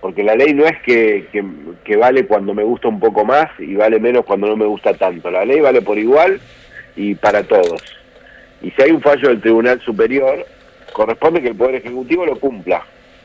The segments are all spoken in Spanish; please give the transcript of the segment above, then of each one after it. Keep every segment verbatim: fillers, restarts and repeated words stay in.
porque la ley no es que, que, que vale cuando me gusta un poco más y vale menos cuando no me gusta tanto. La ley vale por igual y para todos. Y si hay un fallo del Tribunal Superior, corresponde que el Poder Ejecutivo lo cumpla.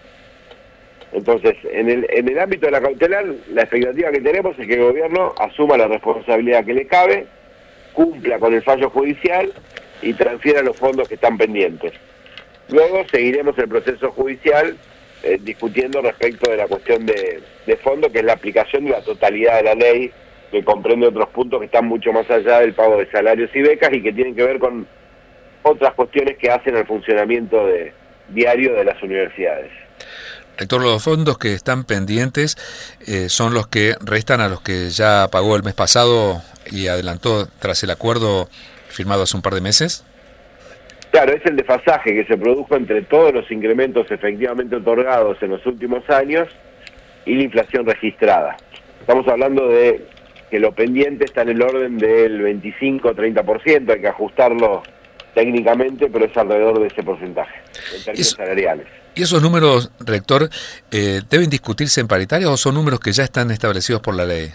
Entonces, en el, en el ámbito de la cautelar, la expectativa que tenemos es que el gobierno asuma la responsabilidad que le cabe, cumpla con el fallo judicial y transfiera los fondos que están pendientes. Luego seguiremos el proceso judicial eh, discutiendo respecto de la cuestión de, de fondo, que es la aplicación de la totalidad de la ley, que comprende otros puntos que están mucho más allá del pago de salarios y becas y que tienen que ver con otras cuestiones que hacen al funcionamiento de, diario de las universidades. Rector, los fondos que están pendientes eh, son los que restan a los que ya pagó el mes pasado y adelantó tras el acuerdo firmado hace un par de meses. Claro, es el desfasaje que se produjo entre todos los incrementos efectivamente otorgados en los últimos años y la inflación registrada. Estamos hablando de que lo pendiente está en el orden del veinticinco a treinta por ciento, hay que ajustarlo técnicamente, pero es alrededor de ese porcentaje, en términos Eso, salariales. ¿Y esos números, rector, eh, deben discutirse en paritaria o son números que ya están establecidos por la ley?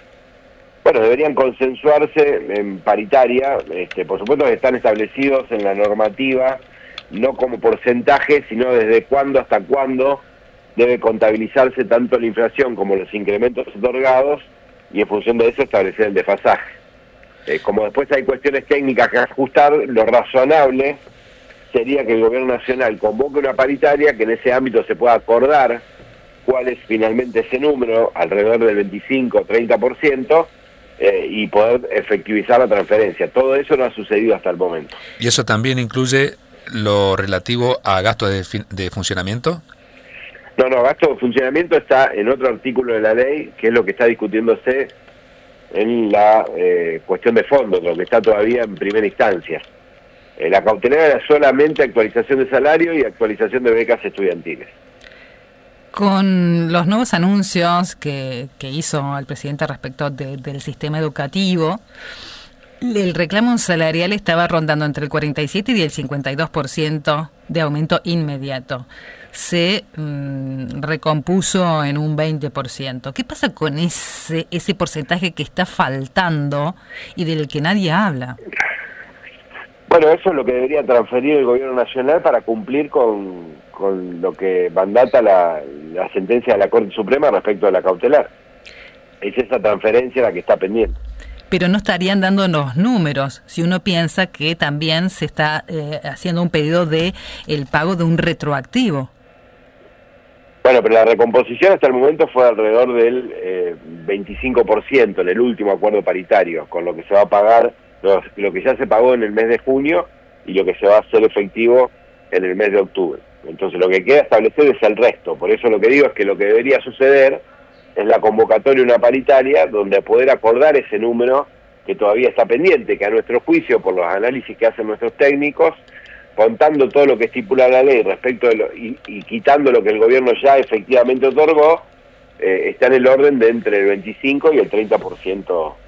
Bueno, deberían consensuarse en paritaria, este, por supuesto que están establecidos en la normativa, no como porcentaje, sino desde cuándo hasta cuándo debe contabilizarse tanto la inflación como los incrementos otorgados, y en función de eso establecer el desfasaje. Eh, como después hay cuestiones técnicas que ajustar, lo razonable sería que el Gobierno Nacional convoque una paritaria, que en ese ámbito se pueda acordar cuál es finalmente ese número, alrededor del veinticinco o treinta por ciento, Eh, y poder efectivizar la transferencia. Todo eso no ha sucedido hasta el momento. ¿Y eso también incluye lo relativo a gastos de, fin- de funcionamiento? No, no, gasto de funcionamiento está en otro artículo de la ley, que es lo que está discutiéndose en la eh, cuestión de fondos, lo que está todavía en primera instancia. Eh, la cautelar era solamente actualización de salario y actualización de becas estudiantiles. Con los nuevos anuncios que, que hizo el presidente respecto de, del sistema educativo, el reclamo salarial estaba rondando entre el cuarenta y siete y el cincuenta y dos por ciento de aumento inmediato. Se mmm, recompuso en un veinte por ciento. ¿Qué pasa con ese, ese porcentaje que está faltando y del que nadie habla? Bueno, eso es lo que debería transferir el Gobierno Nacional para cumplir con, con lo que mandata la, la sentencia de la Corte Suprema respecto a la cautelar. Es esa transferencia la que está pendiente. Pero no estarían dando los números si uno piensa que también se está eh, haciendo un pedido de el pago de un retroactivo. Bueno, pero la recomposición hasta el momento fue alrededor del eh, veinticinco por ciento en el último acuerdo paritario, con lo que se va a pagar, lo, lo que ya se pagó en el mes de junio y lo que se va a hacer efectivo en el mes de octubre. Entonces lo que queda establecer es el resto. Por eso lo que digo es que lo que debería suceder es la convocatoria de una paritaria donde poder acordar ese número que todavía está pendiente, que a nuestro juicio, por los análisis que hacen nuestros técnicos, contando todo lo que estipula la ley respecto de lo, y, y quitando lo que el gobierno ya efectivamente otorgó, eh, está en el orden de entre el veinticinco y el treinta por ciento